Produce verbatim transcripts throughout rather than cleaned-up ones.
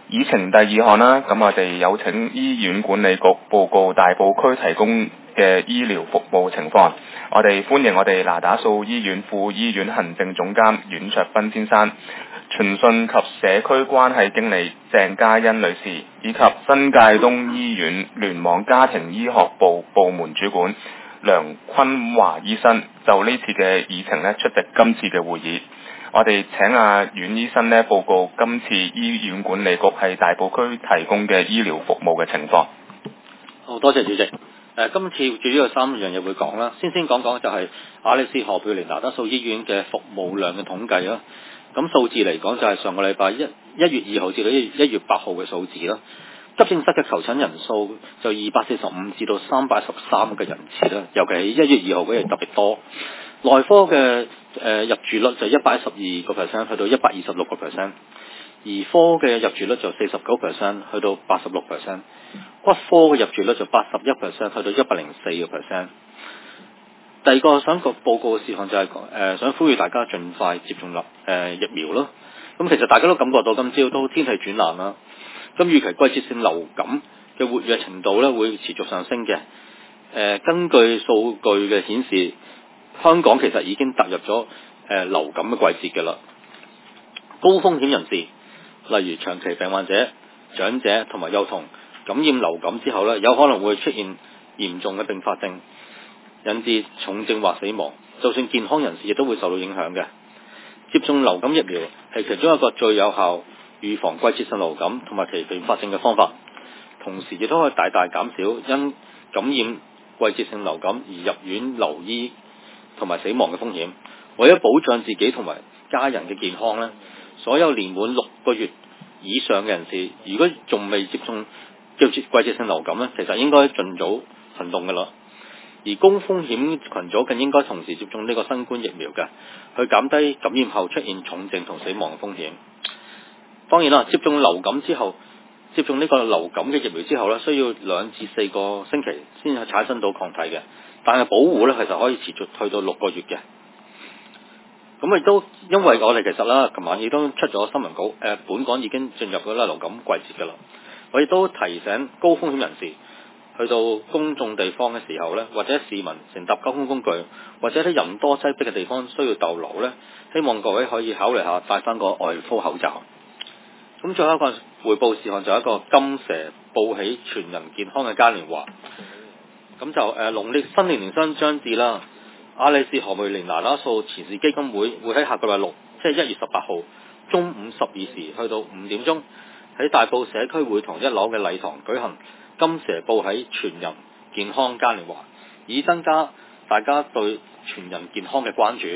議程第二項啦，咁我哋有請醫院管理局報告大埔區提供嘅醫療服務情況。我哋歡迎我哋那打素醫院副醫院行政總監阮卓斌先生、傳訊及社區關係經理鄭嘉欣女士，以及新界東醫院聯網家庭醫學部部門主管梁坤華醫生就呢次嘅議程咧出席今次嘅會議。我哋請阿阮醫生咧報告今次醫院管理局喺大埔區提供嘅醫療服務嘅情況。 好多謝主席。誒、呃，今次主要有三樣嘢會講啦。先先講講就係亞里士何貝寧那打素醫院嘅服務量嘅統計啦。咁數字嚟講就係上個禮拜一一月二號至到一月八號嘅數字啦。急症室嘅求診人數就二百四十五至到三百十三嘅人次啦，尤其喺一月二號嗰日特別多。內科嘅誒、呃、入住率就一百一十二個 percent 去到一百二十六個 percent，兒科嘅入住率就四十九 percent 去到八十六 percent，骨科嘅入住率就八十一 percent 去到一百零四個 percent。第二個想個報告嘅事項就係、是、誒、呃、想呼籲大家盡快接種立誒、呃、疫苗咯。咁其實大家都感覺到今朝都天氣轉冷啦，咁預期季節性流感嘅活躍程度咧會持續上升嘅。誒、呃、根據數據嘅顯示，香港其實已經踏入咗誒、呃、流感嘅季節嘅啦。高風險人士，例如長期病患者、長者同埋幼童，感染流感之後咧，有可能會出現嚴重嘅併發症，引致重症或死亡。就算健康人士亦都會受到影響嘅。接種流感疫苗係其中一個最有效預防季節性流感同埋其併發症嘅方法，同時亦都可以大大減少因感染季節性流感而入院留醫同埋死亡嘅風險。為咗保障自己同埋家人嘅健康呢，所有年滿六個月以上嘅人士，如果仲未接種叫季節性流感呢，其實應該盡早行動㗎啦。而高風險群組更應該同時接種呢個新冠疫苗嘅，去減低感染後出現重症同死亡嘅風險。當然啦，接種流感之後，接種呢個流感嘅疫苗之後呢，需要兩至四個星期先係產生到抗體嘅，但係保護呢，其實可以持續去到六個月嘅。咁亦都因為我哋其實啦，琴晚亦都出咗新聞稿，誒、呃，本港已經進入咗啦流感季節㗎啦。我亦都提醒高風險人士，去到公眾地方嘅時候呢，或者市民乘搭交通工具，或者喺人多擠迫嘅地方需要逗留呢，希望各位可以考慮下戴翻個外科口罩。咁最後一個匯報事項就係一個金蛇報喜全人健康嘅嘉年華。咁就誒農曆新年年新將至啦，亞里士何貝寧那打素慈善基金會會喺下個禮拜六，即係一月十八號中午十二時去到五點鐘，喺大埔社區會堂一樓嘅禮堂舉行金蛇報喜全人健康嘉年華，以增加大家對全人健康嘅關注。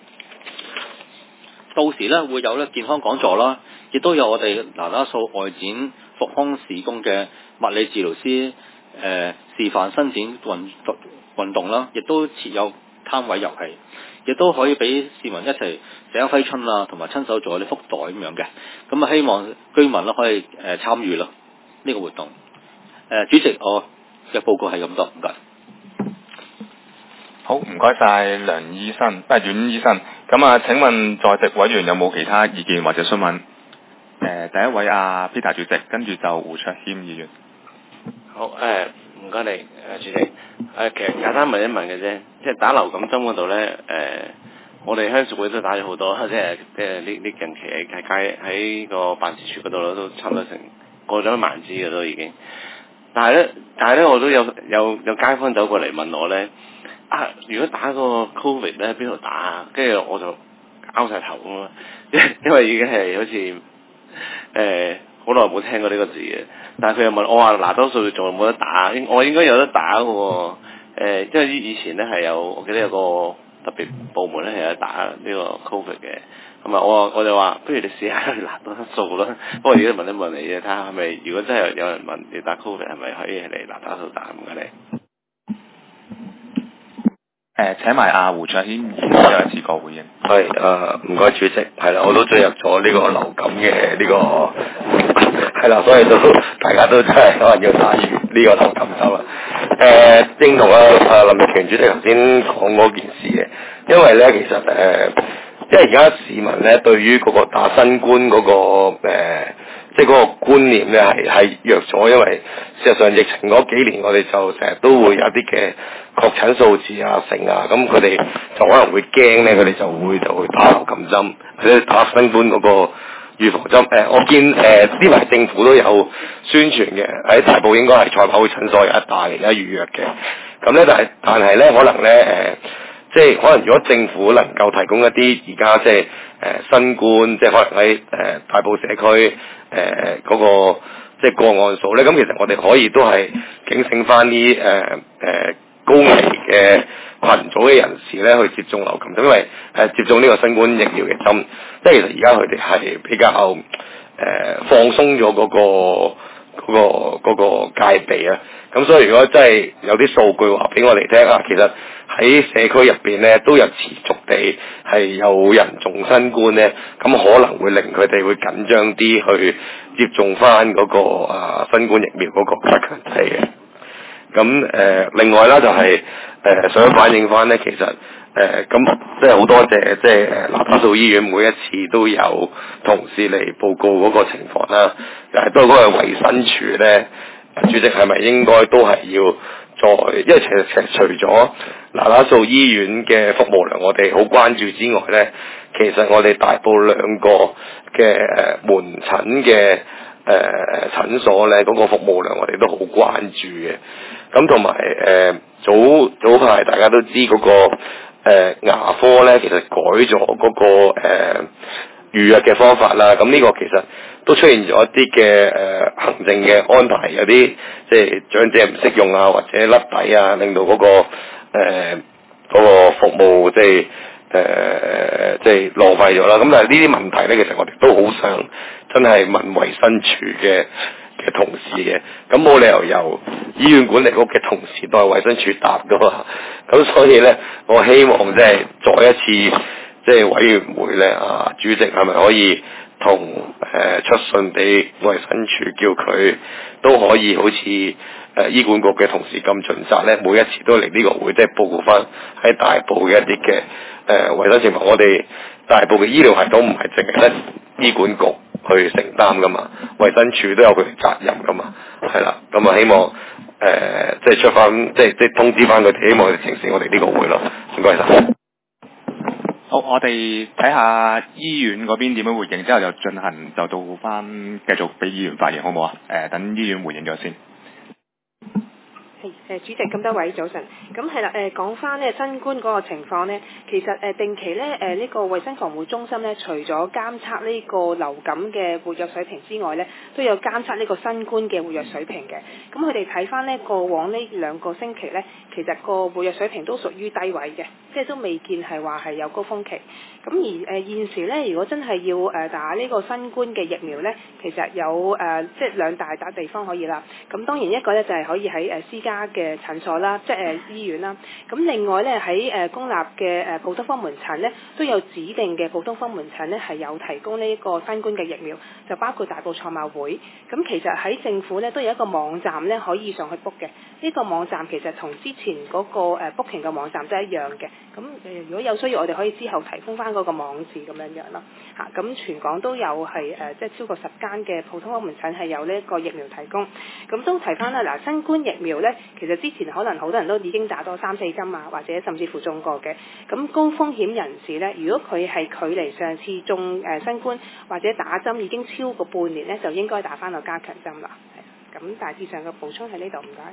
到時呢會有咧健康講座啦，亦都有我哋那打素外展復康事工嘅物理治療師誒、呃、示範伸展運運動啦，亦都設有攤位遊戲，亦都可以俾市民一齊寫揮春啊，同埋親手做啲福袋咁樣嘅。咁啊，希望居民咧可以誒、呃、參與咯呢個活動。誒、呃，主席，我嘅報告係咁多，唔該。 好，唔該晒梁醫生，不係阮醫生。咁啊，請問在席委員有冇其他意見或者詢問？誒、呃，第一位啊 Peter 主席，跟住就胡卓謙議員。 好，誒唔該你，誒、呃、主席，誒、呃、其實簡單問一問嘅啫，即係打流感針嗰度咧，誒、呃、我哋鄉事會都打咗好多，即係即係呢呢近期喺街喺個辦事處嗰度都差唔多成過咗一萬支嘅都已經，但係咧，但係咧我都有有有街坊走過嚟問我咧。啊！如果打個 Covid 咧，邊度打啊？跟住我就拗晒頭咁啊！因因為已經係好似誒好耐冇聽過呢個字嘅，但係佢又問我話嗱，多數仲有冇得打？我應該有得打嘅喎。誒，因為以前咧係有，我記得有個特別部門咧係有得打呢個 Covid 嘅。咁啊，我我就話不如你試下去拿多數啦。不過而家問一問你啫，睇下係咪如果真係有人問你打 Covid 係咪可以嚟拿打數打咁嘅你？ 誒，請埋阿胡卓謙議員有一次過回應。 係誒，唔該主席，係啦，我都進入咗呢個流感嘅呢個係啦，所以都大家都真係可能要打呢個流感針啦。誒，認同啊啊林奕權主席頭先講嗰件事嘅，因為咧其實誒，因為而家市民咧對於嗰個打新冠嗰個誒即係嗰個觀念咧係係弱咗，因為事實上疫情嗰幾年我哋就成日都會有啲嘅確診數字啊成啊，咁佢哋就可能會驚咧，佢哋就會就會打流感針或者打新冠嗰個預防針。誒、呃，我見誒呢排政府都有宣傳嘅，喺大埔應該係賽馬會診所有一帶而家預約嘅。咁咧，但係但係咧，可能咧誒。呃即係可能，如果政府能夠提供一啲而家即係誒、呃、新冠，即係可能喺誒、呃、大埔社區誒嗰個即係個案數咧，咁其實我哋可以都係警醒翻啲誒誒高危嘅群組嘅人士咧去接種流感針，因為誒、呃、接種呢個新冠疫苗嘅針，即係其實而家佢哋係比較誒、呃、放鬆咗嗰個。嗰、那個嗰、那個戒備啊，咁所以如果真係有啲數據話俾我哋聽啊，其實喺社區入邊咧都有持續地係有人中新冠咧，咁可能會令佢哋會緊張啲去接種翻嗰、那個啊新冠疫苗嗰個加強劑嘅。咁誒、呃、另外啦就係、是、誒、呃、想反映翻咧，其實誒咁即係好多謝即係誒喇打素醫院每一次都有同事嚟報告嗰個情況啦，誒都係嗰個衞生署咧，主席係咪應該都係要再，因為其實其實除咗喇打素醫院嘅服務量我哋好關注之外咧，其實我哋大埔兩個嘅誒門診嘅誒診所咧嗰個服務量我哋都好關注嘅。咁同埋誒早早排大家都知嗰、那個誒、呃、牙科咧，其實改咗嗰、那個誒、呃、預約嘅方法啦。咁呢個其實都出現咗一啲嘅誒行政嘅安排，有啲即係長者唔識用啊，或者甩底啊，令到嗰、那個誒嗰、呃那個服務即係誒即係浪費咗啦。咁但係呢啲問題咧，其實我哋都好想真係問衛生署嘅嘅同事嘅，咁冇理由由醫院管理局嘅同事代衛生署答噶嘛，咁所以咧，我希望即係再一次即係委員會咧啊，主席係咪可以同誒、呃、出信俾衛生署，叫佢都可以好似誒、呃、醫管局嘅同事咁盡責咧，每一次都嚟呢個會，即係報告翻喺大埔嘅一啲嘅誒衛生情況。我哋大埔嘅醫療系統唔係淨係得醫管局去承擔噶嘛，衛生署都有佢嘅責任噶嘛，係啦，咁啊希望誒、呃、即係出翻，即係即係通知翻佢哋，希望佢哋呈示我哋呢個會咯，唔該晒。 好，我哋睇下醫院嗰邊點樣回應，之後就進行就到翻繼續俾議員發言，好唔好啊？誒、呃，等醫院回應咗先。 係誒主席，咁多位早晨。咁係啦，誒講翻咧新冠嗰個情況咧，其實誒定期咧誒呢個衛生防護中心咧，除咗監測呢個流感嘅活躍水平之外咧，都有監測呢個新冠嘅活躍水平嘅。咁佢哋睇翻咧過往呢兩個星期咧，其實個活躍水平都屬於低位嘅，即係都未見係話係有高峰期。咁而誒現時咧，如果真係要誒打呢個新冠嘅疫苗咧，其實有誒即係兩大笪地方可以啦。咁當然一個咧就係可以喺誒私家嘅診所啦，即係誒醫院啦。咁另外咧喺誒公立嘅誒普通科門診咧，都有指定嘅普通科門診咧係有提供呢個新冠嘅疫苗，就包括大埔賽馬會。咁其實喺政府咧都有一個網站咧可以上去 book 嘅。呢個網站其實同之前嗰個誒 booking 嘅網站都係一樣嘅。咁誒如果有需要，我哋可以之後提供翻嗰個網址咁樣樣咯。嚇，咁全港都有係誒即係超過十間嘅普通科門診係有呢一個疫苗提供。咁都提翻啦，嗱新冠疫苗咧，其實之前可能好多人都已經打多三四針啊，或者甚至乎中過嘅。咁高風險人士咧，如果佢係距離上次中誒新冠或者打針已經超過半年咧，就應該打翻個加強針啦。係，咁大致上嘅補充喺呢度，唔該。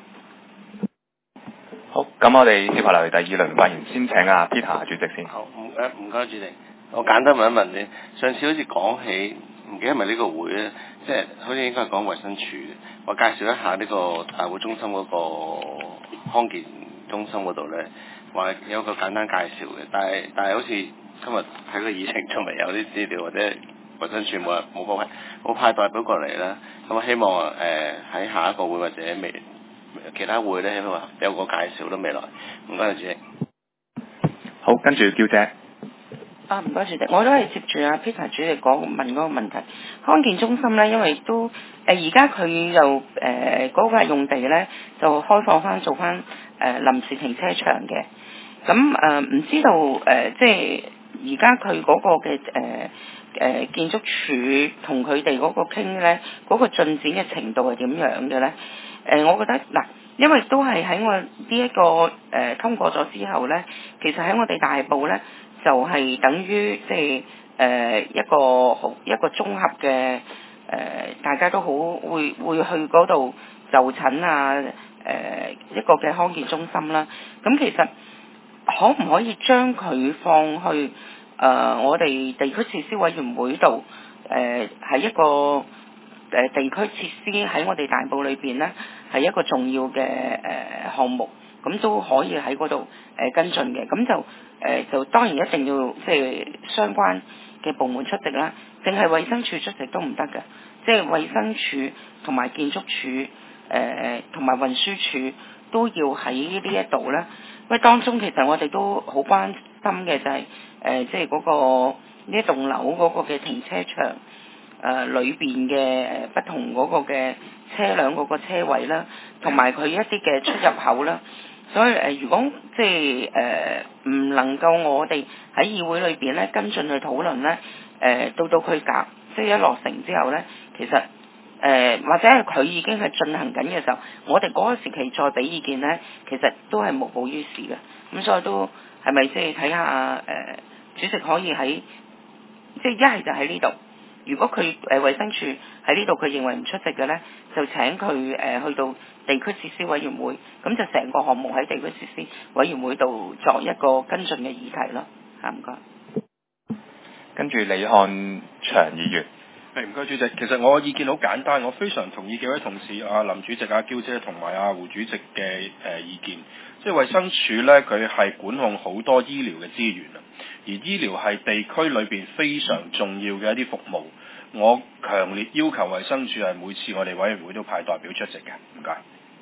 好，咁我哋接下來第二輪發言，先請阿 Peter 主席先。 好，唔誒唔該主席，我簡單問一問你，上次好似講起，唔記得係咪呢個會咧，即係好似應該係講衛生署嘅，我介紹一下呢個大會中心嗰個康健中心嗰度咧，話有個簡單介紹嘅，但係但係好似今日喺個議程仲未有啲資料，或者衛生署冇人冇派冇派代表過嚟啦，咁我希望誒喺下一個會或者未其他會咧，希望有個介紹都未來，唔該主席。 好，跟住嬌姐。 啊，唔該主席，我都係接住阿 Peter 主席講問嗰個問題。康健中心咧，因為都誒而家佢就誒嗰塊用地咧，就開放翻做翻誒、呃、臨時停車場嘅。咁誒唔知道誒、呃，即係而家佢嗰個嘅誒誒建築署同佢哋嗰個傾咧，嗰、嗰個進展嘅程度係點樣嘅咧？誒、呃，我覺得嗱，因為都係喺我呢、這、一個誒、呃、通過咗之後咧，其實喺我哋大埔咧，就係、是、等於即係誒一個好一個綜合嘅誒、呃，大家都好會會去嗰度就診啊，誒、呃、一個嘅康健中心啦。咁其實可唔可以將佢放去誒、呃、我哋地區設施委員會度？誒、呃、係一個誒、呃、地區設施喺我哋大埔裏邊咧，係一個重要嘅誒、呃、項目，咁都可以喺嗰度誒跟進嘅。咁就誒、呃、就當然一定要即係相關嘅部門出席啦，淨係衛生署出席都唔得嘅，即係衛生署同埋建築署誒同埋運輸署都要喺呢一度咧。因為當中其實我哋都好關心嘅就係、是、誒、呃、即係嗰、那個呢一棟樓嗰個嘅停車場誒裏邊嘅誒不同嗰個嘅車輛嗰個車位啦，同埋佢一啲嘅出入口啦。所以誒、呃，如果即係誒唔能夠我哋喺議會裏邊咧跟進去討論咧，誒、呃、到到佢夾即係一落成之後咧，其實誒、呃、或者係佢已經係進行緊嘅時候，我哋嗰個時期再俾意見咧，其實都係無補於事嘅。咁所以都係咪即係睇下誒、呃、主席可以喺即係一係就喺呢度。如果佢誒衛生署喺呢度佢認為唔出席嘅咧，就請佢誒、呃、去到地區設施委員會，咁就成個項目喺地區設施委員會度作一個跟進嘅議題咯。嚇，唔該。 跟住李漢祥議員。 係，唔該主席。其實我意見好簡單，我非常同意幾位同事阿林主席、阿嬌姐同埋阿胡主席嘅誒、呃、意見。即係衛生署咧，佢係管控好多醫療嘅資源啊，而醫療係地區裏邊非常重要嘅一啲服務。我強烈要求衛生署係每次我哋委員會都派代表出席嘅。唔該。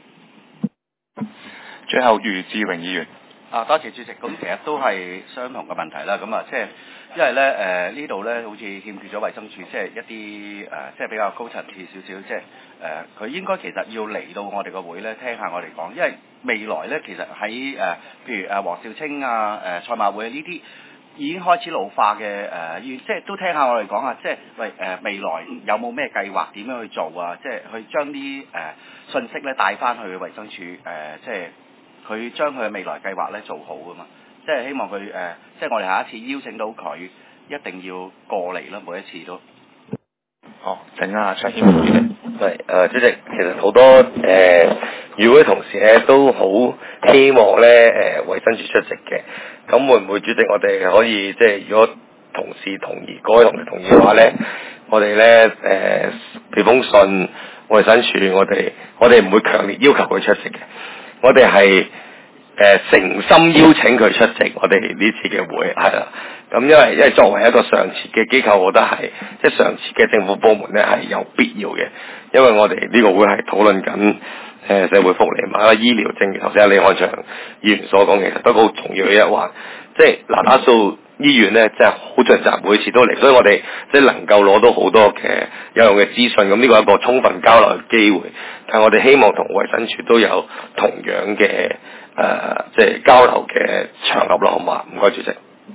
最後余志榮議員。 啊，多謝主席。咁其實都係相同嘅問題啦。咁啊，即係因為咧誒、呃、呢度咧好似欠缺咗衛生署，即係一啲誒、呃、即係比較高層次少少，即係誒佢應該其實要嚟到我哋個會咧聽下我哋講，因為未來咧其實喺誒、呃、譬如誒黃兆清啊、誒、呃、賽馬會呢啲已經開始老化嘅誒、呃，即係都聽下我哋講下，即係喂誒、呃、未來有冇咩計劃點樣去做啊？即係去將啲誒信息咧帶翻去衛生署誒、呃，即係。佢將佢嘅未來計劃咧做好啊嘛，即係希望佢誒、呃，即係我哋下一次邀請到佢，一定要過嚟啦，每一次都。 好，請啊，卓謙主席。 係誒，主席，其實好多誒議會同事咧都好希望咧誒衛生署出席嘅，咁會唔會主席我哋可以即係如果同事同意，各位同事同意嘅話咧，我哋咧誒俾封信衛生署，我哋我哋唔會強烈要求佢出席嘅。我哋係誒誠心邀請佢出席我哋呢次嘅會，係啦。咁因為因為作為一個上設嘅機構，我覺得係即係上設嘅政府部門咧係有必要嘅，因為我哋呢個會係討論緊誒社會福利嘛，醫療，正如頭先阿李漢祥議員所講，其實都好重要嘅一環。即係嗱打數醫院咧，即係好盡責，每次都嚟，所以我哋即係能夠攞到好多嘅有用嘅資訊。咁呢個係一個充分交流嘅機會，但係我哋希望同衛生署都有同樣嘅誒、呃，即係交流嘅場合咯，好嘛？唔該，主席。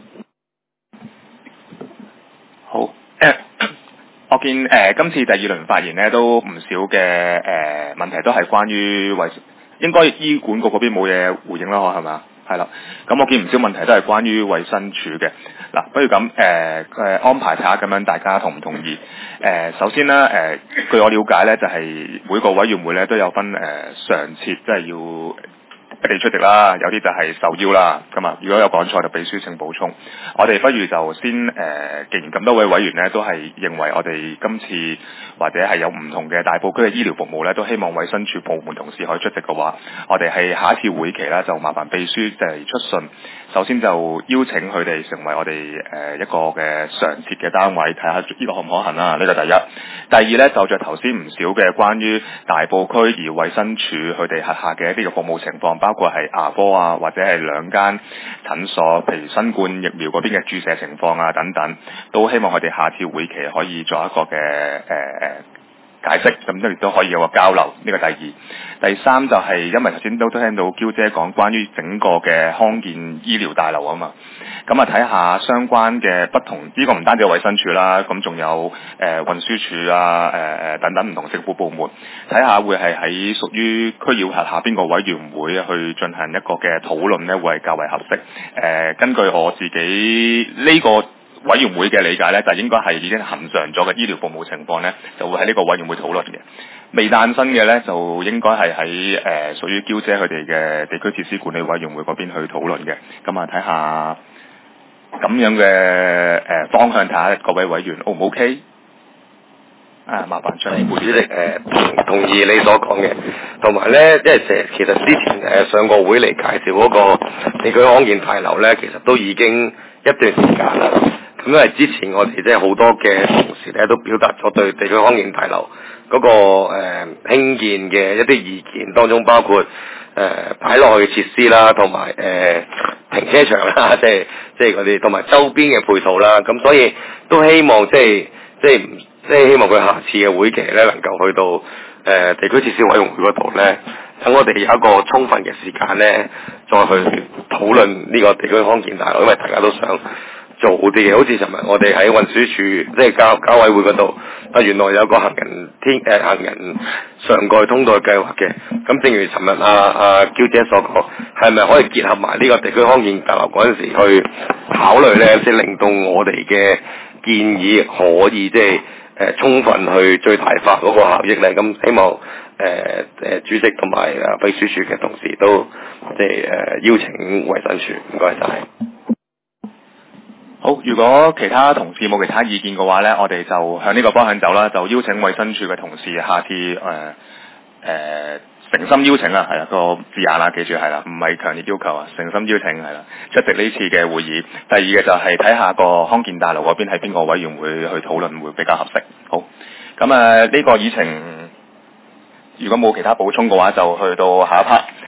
好，誒、呃，我見誒、呃、今次第二輪發言咧，都唔少嘅誒、呃、問題都係關於衛，應該醫管局嗰邊冇嘢回應啦，係咪啊？係啦，咁我見唔少問題都係關於衛生署嘅。嗱，不如咁誒誒安排睇下，咁樣大家同唔同意？誒、呃，首先咧，誒、呃，據我了解咧，就係、是、每個委員會咧都有分誒、呃、常設，即係要一定出席啦，有啲就係受邀啦。咁啊，如果有講錯就俾書請補充。我哋不如就先誒、呃，既然咁多位委員咧都係認為我哋今次或者係有唔同嘅大埔區嘅醫療服務咧，都希望衛生署部門同事可以出席嘅話，我哋係下一次會期咧就麻煩秘書就係出信，首先就邀請佢哋成為我哋誒、呃、一個嘅常設嘅單位，睇下呢個可唔可行啦。呢個第一。第二咧，就着頭先唔少嘅關於大埔區而衛生署佢哋轄下嘅一啲嘅服務情況，包括係牙科啊，或者係兩間診所，譬如新冠疫苗嗰邊嘅注射情況啊等等，都希望佢哋下次會期可以做一個嘅誒誒解釋，咁都亦都可以有個交流。呢個第二，第三就係因為頭先都都聽到嬌姐講關於整個嘅康健醫療大樓啊嘛，咁啊睇下相關嘅不同，呢、這個唔單止衛生署啦，咁仲有誒、呃、運輸署啊，誒、呃、誒等等唔同政府部門，睇下會係喺屬於區議會轄下邊個委員會去進行一個嘅討論呢，會係較為合適。誒、呃，根據我自己呢、這個委員會嘅理解呢，就應該係已經恆常咗嘅醫療服務情況呢，就會喺呢個委員會討論嘅。未誕生嘅呢，就應該係喺誒屬於嬌姐佢哋嘅地區設施管理委員會嗰邊去討論嘅。咁啊，睇下咁樣嘅誒、呃、方向，睇下各位委員 O 唔 OK？啊，麻煩出嚟。 胡主席誒同同意你所講嘅，同埋咧，因為成其實之前誒上個會嚟介紹嗰個地區康健大樓咧，其實都已經一段時間啦。咁因為之前我哋即係好多嘅同事咧，都表達咗對地區康健大樓嗰、那個誒、呃、興建嘅一啲意見，當中包括誒擺落去嘅設施啦，同埋誒停車場啦，即係即係嗰啲，同埋周邊嘅配套啦。咁所以都希望即係即係即係希望佢下次嘅會期咧，能夠去到誒、呃、地區設施委員會嗰度咧，等我哋有一個充分嘅時間咧，再去討論呢個地區康健大樓，因為大家都想做好啲嘅。好似尋日我哋喺運輸署即係交交委會嗰度，啊原來有個行人天誒、呃、行人上蓋通道計劃嘅。咁正如尋日阿阿嬌姐所講，係咪可以結合埋呢個地區康健大樓嗰陣時去考慮咧，即係令到我哋嘅建議可以即係誒充分去最大化嗰個效益咧？咁希望誒誒、呃、主席同埋啊秘書處嘅同事都即係誒、呃、邀請衛生署，唔該晒。 好，如果其他同事冇其他意見嘅話呢，我哋就向呢個方向走啦，就邀請衛生署嘅同事下次誒誒誠心邀請啦，係啦、個字眼啦，記住係啦，唔係強烈要求啊，誠心邀請係啦，出席呢次嘅會議。第二嘅就係睇下個康健大樓嗰邊喺邊個委員會去討論會比較合適。好，咁啊呢個議程如果冇其他補充嘅話，就去到下一 part。